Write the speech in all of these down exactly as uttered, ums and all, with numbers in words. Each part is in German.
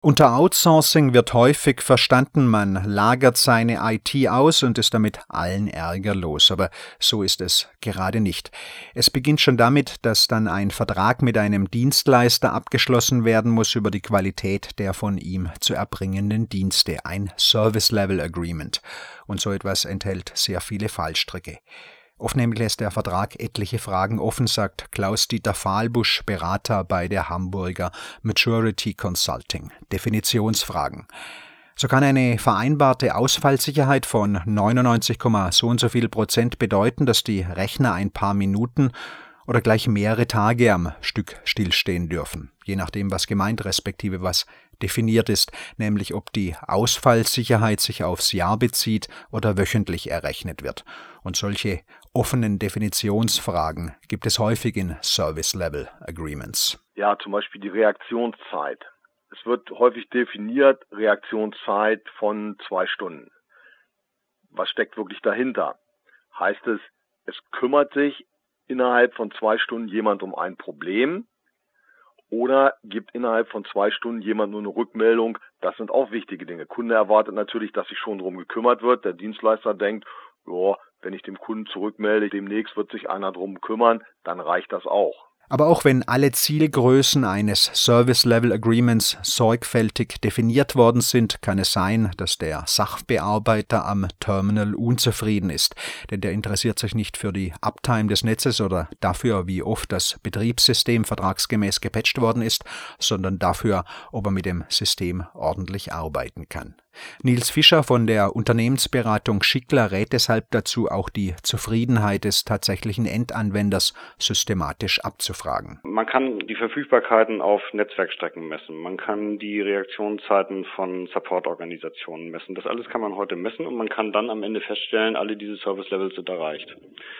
Unter Outsourcing wird häufig verstanden, man lagert seine I T aus und ist damit allen Ärger los. Aber so ist es gerade nicht. Es beginnt schon damit, dass dann ein Vertrag mit einem Dienstleister abgeschlossen werden muss über die Qualität der von ihm zu erbringenden Dienste, ein Service Level Agreement. Und so etwas enthält sehr viele Fallstricke. Oft nämlich lässt der Vertrag etliche Fragen offen, sagt Klaus-Dieter Fahlbusch, Berater bei der Hamburger Maturity Consulting. Definitionsfragen. So kann eine vereinbarte Ausfallsicherheit von neunundneunzig, so und so viel Prozent bedeuten, dass die Rechner ein paar Minuten oder gleich mehrere Tage am Stück stillstehen dürfen, je nachdem, was gemeint respektive was definiert ist, nämlich ob die Ausfallsicherheit sich aufs Jahr bezieht oder wöchentlich errechnet wird. Und solche offenen Definitionsfragen gibt es häufig in Service Level Agreements. Ja, zum Beispiel die Reaktionszeit. Es wird häufig definiert, Reaktionszeit von zwei Stunden. Was steckt wirklich dahinter? Heißt es, es kümmert sich innerhalb von zwei Stunden jemand um ein Problem oder gibt innerhalb von zwei Stunden jemand nur eine Rückmeldung? Das sind auch wichtige Dinge. Kunde erwartet natürlich, dass sich schon darum gekümmert wird. Der Dienstleister denkt, ja, wenn ich dem Kunden zurückmelde, demnächst wird sich einer darum kümmern, dann reicht das auch. Aber auch wenn alle Zielgrößen eines Service Level Agreements sorgfältig definiert worden sind, kann es sein, dass der Sachbearbeiter am Terminal unzufrieden ist. Denn der interessiert sich nicht für die Uptime des Netzes oder dafür, wie oft das Betriebssystem vertragsgemäß gepatcht worden ist, sondern dafür, ob er mit dem System ordentlich arbeiten kann. Nils Fischer von der Unternehmensberatung Schickler rät deshalb dazu, auch die Zufriedenheit des tatsächlichen Endanwenders systematisch abzufragen. Man kann die Verfügbarkeiten auf Netzwerkstrecken messen. Man kann die Reaktionszeiten von Supportorganisationen messen. Das alles kann man heute messen und man kann dann am Ende feststellen, alle diese Service-Levels sind erreicht.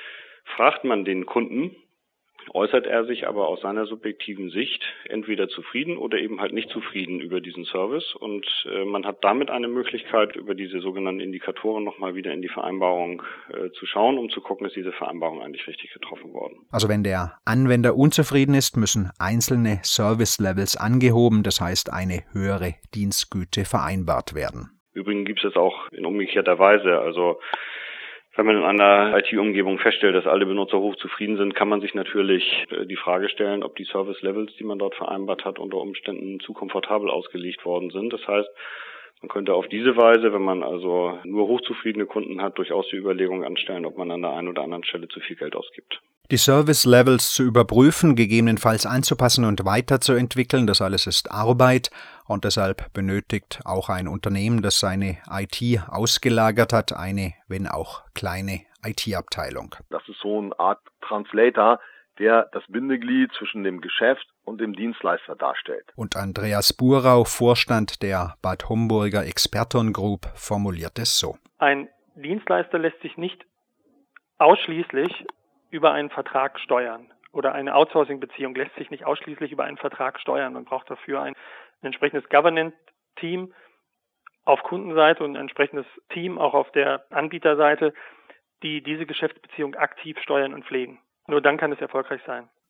Fragt man den Kunden, äußert er sich aber aus seiner subjektiven Sicht entweder zufrieden oder eben halt nicht zufrieden über diesen Service und äh, man hat damit eine Möglichkeit, über diese sogenannten Indikatoren nochmal wieder in die Vereinbarung äh, zu schauen, um zu gucken, ist diese Vereinbarung eigentlich richtig getroffen worden. Also wenn der Anwender unzufrieden ist, müssen einzelne Service-Levels angehoben, das heißt eine höhere Dienstgüte vereinbart werden. Übrigens gibt es auch in umgekehrter Weise, also wenn man in einer I T-Umgebung feststellt, dass alle Benutzer hochzufrieden sind, kann man sich natürlich die Frage stellen, ob die Service-Levels, die man dort vereinbart hat, unter Umständen zu komfortabel ausgelegt worden sind. Das heißt, man könnte auf diese Weise, wenn man also nur hochzufriedene Kunden hat, durchaus die Überlegung anstellen, ob man an der einen oder anderen Stelle zu viel Geld ausgibt. Die Service-Levels zu überprüfen, gegebenenfalls anzupassen und weiterzuentwickeln, das alles ist Arbeit und deshalb benötigt auch ein Unternehmen, das seine I T ausgelagert hat, eine, wenn auch kleine I T-Abteilung. Das ist so eine Art Translator, der das Bindeglied zwischen dem Geschäft und dem Dienstleister darstellt. Und Andreas Burau, Vorstand der Bad Homburger Experton Group, formuliert es so. Ein Dienstleister lässt sich nicht ausschließlich über einen Vertrag steuern oder eine Outsourcing-Beziehung lässt sich nicht ausschließlich über einen Vertrag steuern. Man braucht dafür ein, ein entsprechendes Governance-Team auf Kundenseite und ein entsprechendes Team auch auf der Anbieterseite, die diese Geschäftsbeziehung aktiv steuern und pflegen. Nur dann kann es erfolgreich sein.